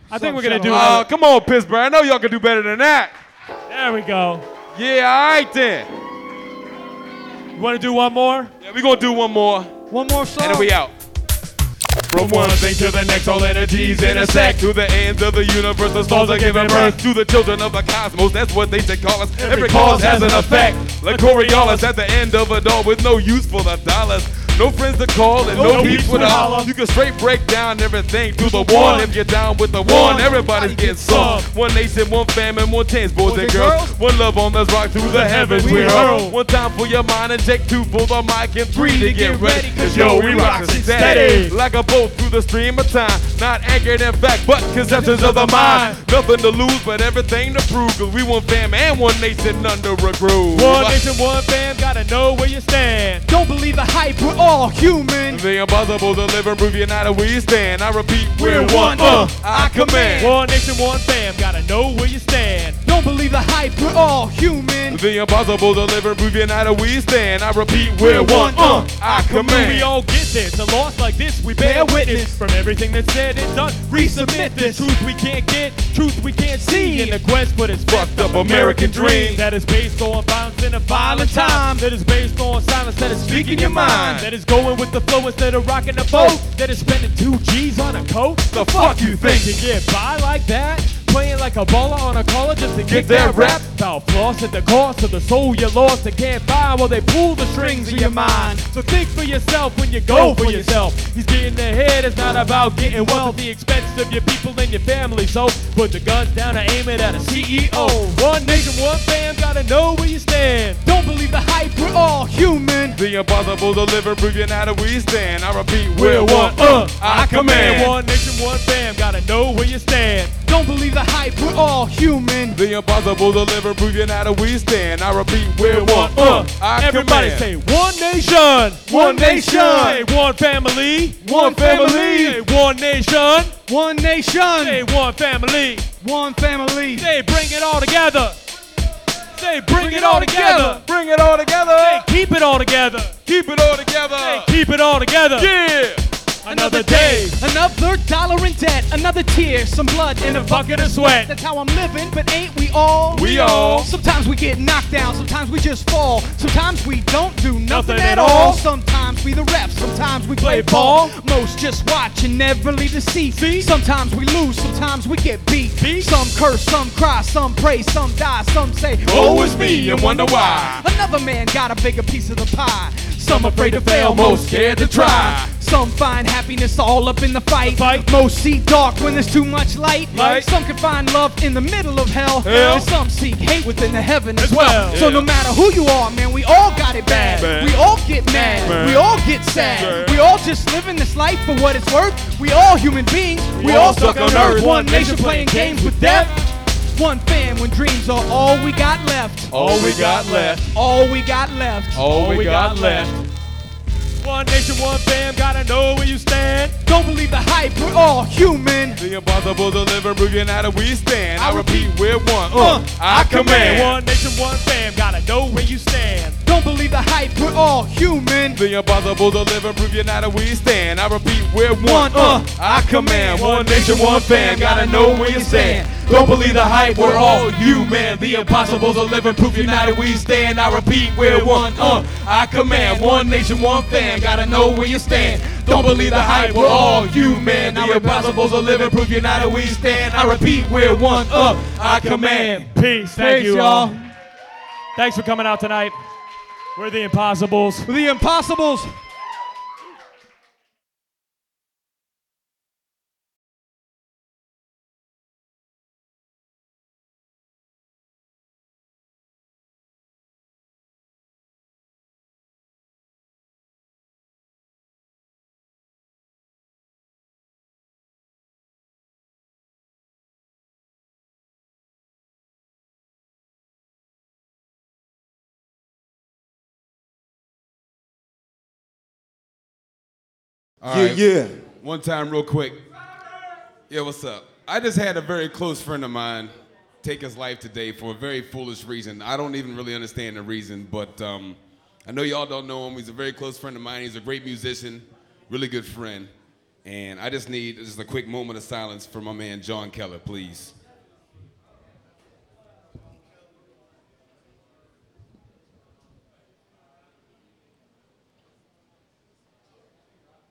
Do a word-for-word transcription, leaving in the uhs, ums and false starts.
I think we're gonna do. Oh, come on, Pittsburgh. I know y'all can do better than that. There we go. Yeah, all right then. You want to do one more? Yeah, we're gonna do one more. One more song. And then we out. From one thing to the next, all energies intersect. To the ends of the universe, the stars are giving birth. To the children of the cosmos, that's what they should call us. Every cause has an effect. Like Coriolis at the end of a door with no use for the dollars. No friends to call and no, no beef with a holler. You can straight break down everything to the one. If you're down with the one, everybody's getting some. One nation, one family, one chance, boys and girls. One love on us rock through the heavens we hurl. One time for your mind and check two for the mic and three to get ready. Cause yo, we rock steady. Like a boat through the stream of time. Not anchored in fact, but conceptions of the mind. Nothing to lose, but everything to prove. Cause we one fam and one nation under a groove. One nation, one fam, gotta know where you stand. Don't believe the hype, we're all human. The impossible to live and prove united we stand. I repeat, we're one, uh, I command. One nation, one fam, gotta know where you stand. Don't believe the hype, we're all human. The impossible to live and prove united we stand. I repeat, we're one, uh, I command. We all get this, a loss like this, we bear witness. From everything that's said and done, resubmit this. Truth we can't get, truth we can't see. In the quest for this fucked up American dream that is based on violence in a violent time. That is based on silence, that is speaking your mind. That is going with the flow instead of rocking the boat. That is spending two G's on a coat. The fuck you think? To get by like that? Playing like a baller on a caller just to get that rap. Foul floss at the cost of the soul you lost and can't buy while they pull the strings of your mind. So think for yourself when you go for yourself. He's getting ahead, it's not about getting wealth at the expense of your people and your family. So put the guns down and aim it at a C E O. One nation, one fam, gotta know where you stand. Don't believe the hype, we're all human. The impossible to live and prove united we stand. I repeat, we're one, uh, I command. One nation, one fam, gotta know where you stand. Don't believe the hype, we're all human. The impossible to live and prove united we stand. I repeat, we're one, uh, I Everybody command. say one nation, one nation. Say one family, one family. Say one nation, one nation. Say one family, one family. Say bring it all together. Say bring, bring it, it all together. together. Bring it all together. Say keep it all together. Keep it all together. Say keep it all together. Yeah. Another day, another dollar in debt, another tear, some blood in a bucket of sweat. That's how I'm living, but ain't we all? We all. Sometimes we get knocked down, sometimes we just fall. Sometimes we don't do nothing, nothing at all. all. Sometimes we the refs, sometimes we play, play ball. ball. Most just watch and never leave the seat. See? Sometimes we lose, sometimes we get beat. beat. Some curse, some cry, some pray, some die, some say, woe is me, and wonder why. Another man got a bigger piece of the pie. Some afraid to fail, fail, most scared to try. Some find happiness all up in the fight. fight. Most see dark when there's too much light. light. Some can find love in the middle of hell. hell. And some seek hate within the heaven as, as well. well. So yeah. no matter who you are, man, we all got it bad. bad. We all get mad. Man. We all get sad. Bad. We all just living this life for what it's worth. We all human beings. We, we all all stuck on earth. One nation playing games with death. One fam when dreams are all we got left. All we got left. All we got left. All we got left. One nation, one fam, gotta know where you stand. Don't believe the hype, we're all human. The impossible to live and prove united we stand. I repeat, we're one, uh, uh I command. One nation, one fam, gotta know where you stand. Don't believe the hype, we're all human. The impossible to live and prove united we stand. I repeat, we're one, one uh, I command. One nation, one fam, gotta know where you stand. Don't believe the hype, we're all human. The impossible to live and prove united we stand. I repeat, we're one, uh, I command. One nation, one fam, gotta know where you stand. Don't believe the hype, we're all human. The impossible to live and prove united we stand. I repeat, we're one, uh, I command. Peace, thank Peace, you y'all. all. Thanks for coming out tonight. We're the Impossibles. We're the Impossibles. All right. Yeah, yeah. One time real quick. Yeah, what's up? I just had a very close friend of mine take his life today for a very foolish reason. I don't even really understand the reason, but um, I know y'all don't know him. He's a very close friend of mine. He's a great musician, really good friend. And I just need just a quick moment of silence for my man John Keller, please.